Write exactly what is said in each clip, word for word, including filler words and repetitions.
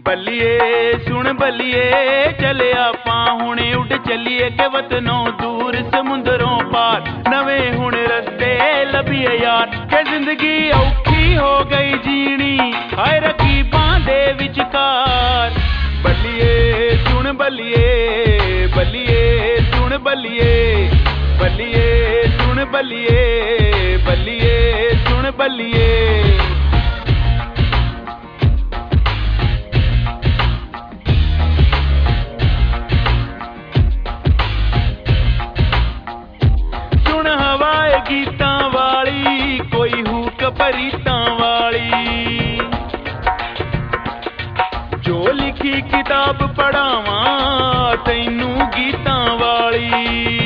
बल्लिए सुन बल्लिए चले आपां हुणे उड चलिए के वतनों दूर समुंदरों पार नवे हुण रस्ते लभिए यार के जिंदगी औखी हो गई जीनी हाय रकीबां दे विचकार। बल्लिए सुन बल्लिए बल्लिए सुन बल्लिए बल्लिए सुन बल्लिए बल्लिए सुन बल्लिए। गीतां वाली कोई हुक परीतां वाली जो लिखी किताब पढ़ावां तैनू गीतां वाली।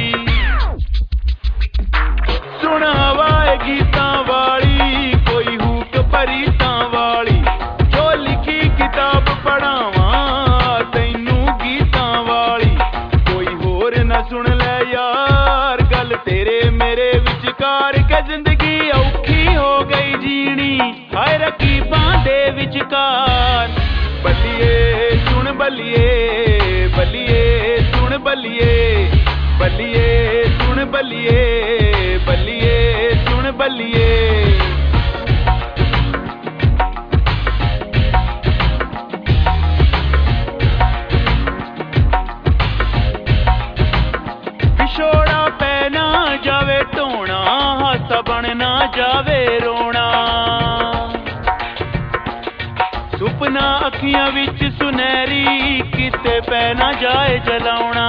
सुन हवाए गीतां वाली कोई हुक परीतां वाली जो लिखी किताब पढ़ावां तैनू गीतां वाली। कोई होर ना सुन ले यार गल तेरे मेरे विचकार के जिंदगी औखी हो गई जीनी हाय रकीबां दे विचकार। बल्लिए सुन बल्लिए बल्लिए सुन बल्लिए बल्लिए सुन बल्लिए बल्लिए सुन बल्लिए। विछोड़ा पै ना जावे ढोना हासा बन ना जावे रोना सुपना अखियां विच सुनहरी किते पै ना जाए जलाउणा।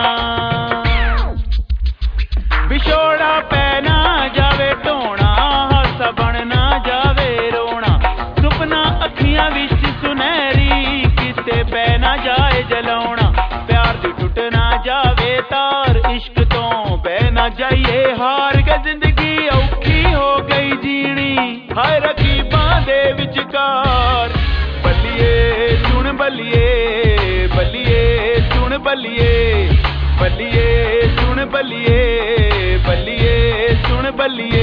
विछोड़ा पै ना जावे ढोना हासा बन ना जावे रोना सुपना अखियां विच सुनहरी किते पै ना जाए जलाउणा। प्यार दी टुट ना जावे तार इश्क तो पै ना जाइए हार के जिंदगी औखी हो गई जीनी हाय रकीबां दे विचकार। बल्लिए सुन बल्लिए बल्लिए सुन बल्लिए बल्लिए सुन बल्लिए बल्लिए सुन बल्लिए।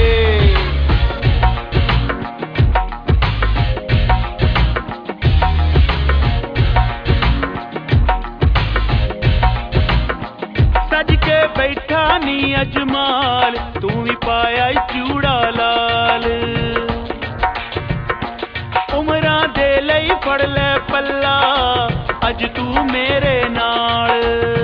सज के बैठा नी अजमाल तू भी पाया चूड़ा लाल उमरां दे लई फड़ ले पल्ला अज तू मेरे नाल।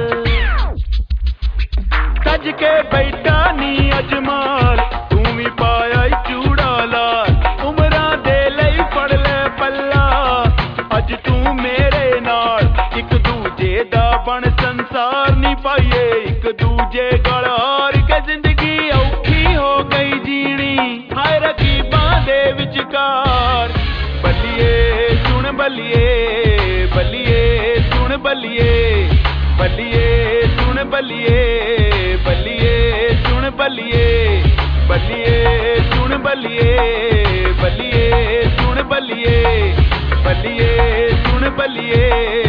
सज के बैठा नी अजमाल तू भी पाया चूड़ा लाल उमरां दे लई फड़ ले पल्ला अज तू मेरे नाल। एक दूजे दा बन संसार नी पाइए एक दूजे गल हार के जिंदगी औखी हो गई जीनी हाय रकीबां दे विचकार। बल्लिए सुन बल्लिए बल्लिए सुन बल्लिए बल्लिए सुन बल्लिए बल्लिए सुन बल्लिए बल्लिए सुन बल्लिए बल्लिए सुन बल्लिए बल्लिए सुन बल्लिए।